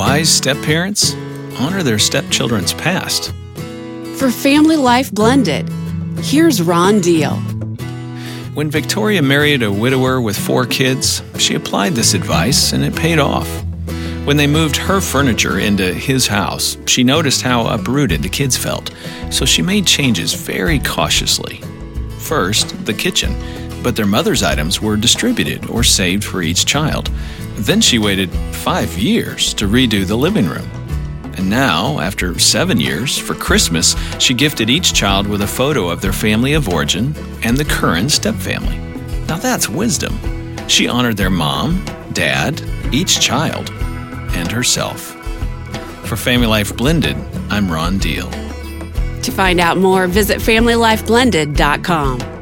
Wise step-parents honor their stepchildren's past. For Family Life Blended, here's Ron Deal. When Victoria married a widower with 4 kids, she applied this advice and it paid off. When they moved her furniture into his house, she noticed how uprooted the kids felt, so she made changes very cautiously. First, the kitchen, but their mother's items were distributed or saved for each child. Then she waited 5 years to redo the living room. And now, after 7 years, for Christmas, she gifted each child with a photo of their family of origin and the current stepfamily. Now that's wisdom. She honored their mom, dad, each child, and herself. For Family Life Blended, I'm Ron Deal. To find out more, visit FamilyLifeBlended.com.